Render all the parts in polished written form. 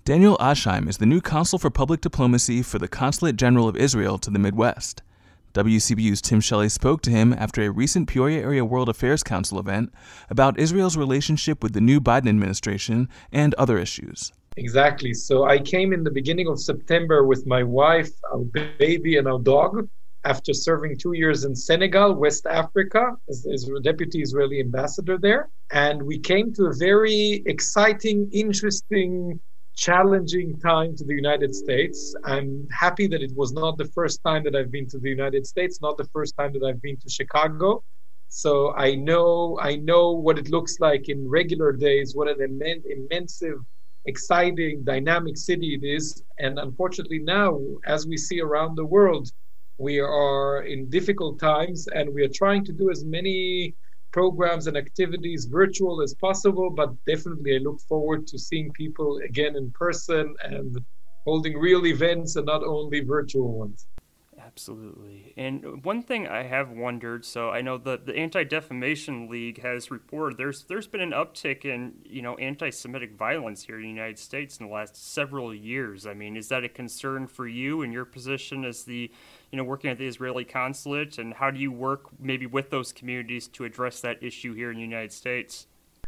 Daniel Asheim is the new Consul for Public Diplomacy for the Consulate General of Israel to the Midwest. WCBU's Tim Shelley spoke to him after a recent Peoria Area World Affairs Council event about Israel's relationship with the new Biden administration and other issues. Exactly. So I came in the beginning of September with my wife, our baby, and our dog after serving 2 years in Senegal, West Africa, as the deputy Israeli ambassador there. And we came to a very exciting, interesting, challenging time to the United States. I'm happy that it was not the first time that I've been to the United States, not the first time that I've been to Chicago. So I know what it looks like in regular days, what an immense, exciting, dynamic city it is. And unfortunately now, as we see around the world, we are in difficult times and we are trying to do as many programs and activities virtual as possible, but definitely I look forward to seeing people again in person and holding real events and not only virtual ones. Absolutely. And one thing I have wondered, so I know the Anti-Defamation League has reported there's been an uptick in, anti-Semitic violence here in the United States in the last several years. I mean, is that a concern for you in your position as the, working at the Israeli consulate? And how do you work maybe with those communities to address that issue here in the United States?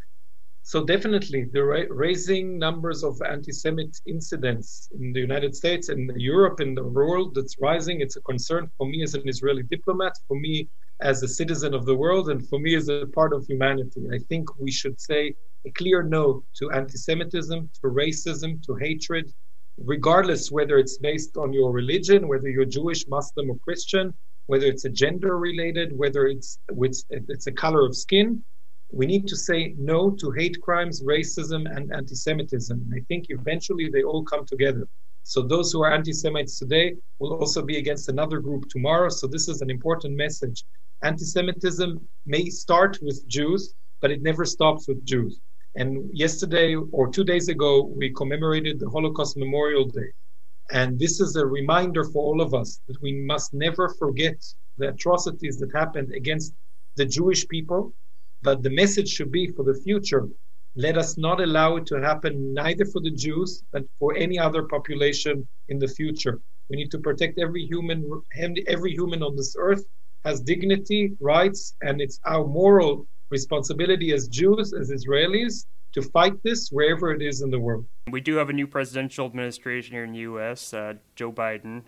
So definitely, the raising numbers of anti-Semit incidents in the United States and Europe and the world that's rising, it's a concern for me as an Israeli diplomat, for me as a citizen of the world, and for me as a part of humanity. I think we should say a clear no to anti-Semitism, to racism, to hatred, regardless whether it's based on your religion, whether you're Jewish, Muslim, or Christian, whether it's a gender-related, whether it's a color of skin. We need to say no to hate crimes, racism, and anti-Semitism. And I think eventually they all come together. So those who are anti-Semites today will also be against another group tomorrow. So this is an important message. Anti-Semitism may start with Jews, but it never stops with Jews. And yesterday or 2 days ago, we commemorated the Holocaust Memorial Day. And this is a reminder for all of us that we must never forget the atrocities that happened against the Jewish people. But the message should be for the future, let us not allow it to happen neither for the Jews, but for any other population in the future. We need to protect every human on this earth has dignity, rights, and it's our moral responsibility as Jews, as Israelis, to fight this wherever it is in the world. We do have a new presidential administration here in the U.S., Joe Biden.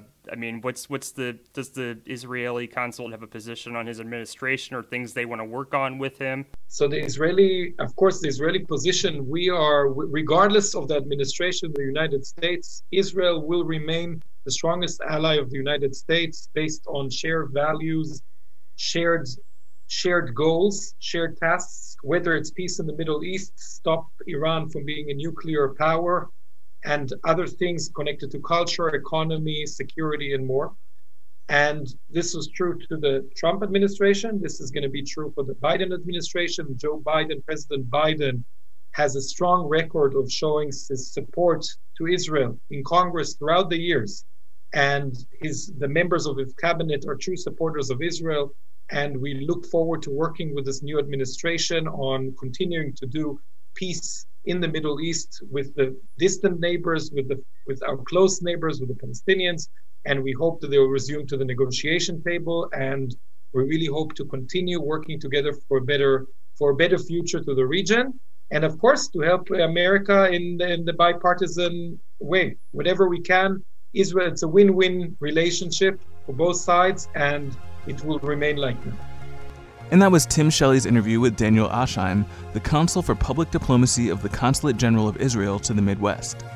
Does the Israeli consulate have a position on his administration or things they want to work on with him? So the Israeli position, we are, regardless of the administration of the United States, Israel will remain the strongest ally of the United States based on shared values, shared goals, shared tasks, whether it's peace in the Middle East, stop Iran from being a nuclear power, and other things connected to culture, economy, security, and more. And this was true to the Trump administration. This is going to be true for the Biden administration. President Biden has a strong record of showing his support to Israel in Congress throughout the years. And the members of his cabinet are true supporters of Israel. And we look forward to working with this new administration on continuing to do peace in the Middle East with the distant neighbors, with our close neighbors, with the Palestinians. And we hope that they will resume to the negotiation table. And we really hope to continue working together for a better future to the region. And of course, to help America in the bipartisan way, whatever we can. Israel, it's a win-win relationship for both sides, and it will remain like that. And that was Tim Shelley's interview with Daniel Asheim, the Consul for Public Diplomacy of the Consulate General of Israel to the Midwest.